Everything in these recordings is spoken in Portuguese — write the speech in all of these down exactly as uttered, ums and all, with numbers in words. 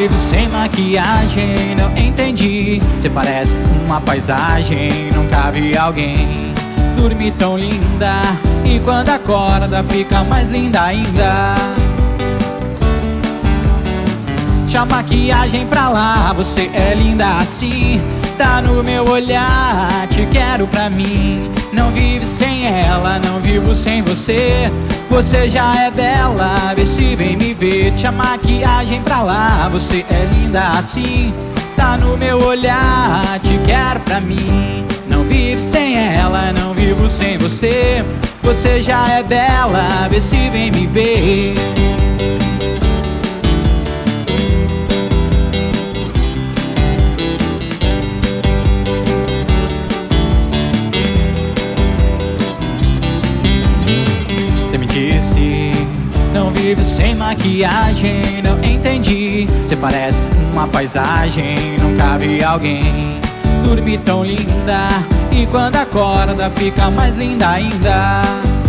vivo sem maquiagem, não entendi. Você parece uma paisagem, nunca vi alguém dormir tão linda. E quando acorda fica mais linda ainda. Deixa a maquiagem pra lá, você é linda assim. Tá no meu olhar, te quero pra mim. Não vive sem ela, não vivo sem você. Você já é bela, vê se vem me ver. Deixa a maquiagem pra lá, você é linda assim. Tá no meu olhar, te quero pra mim. Não vive sem ela, não vivo sem você. Você já é bela, vê se vem me ver. Você me disse, não vive sem maquiagem, não entendi. Você parece uma paisagem, nunca vi alguém dormir tão linda. E quando acorda fica mais linda ainda.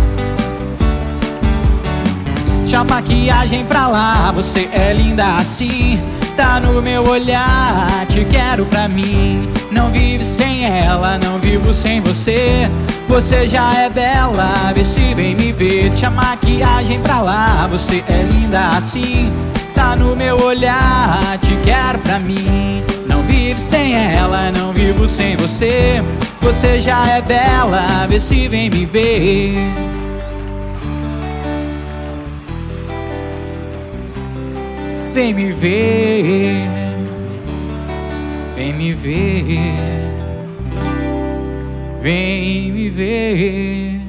Deixa a maquiagem pra lá, você é linda assim. Tá no meu olhar, te quero pra mim. Não vive sem ela, não vivo sem você. Você já é bela, vê se vem me ver. Deixa a maquiagem pra lá, você é linda assim. Tá no meu olhar, te quero pra mim. Não vive sem ela, não vivo sem você. Você já é bela, vê se vem me ver. Vem me ver, vem me ver, vem me ver.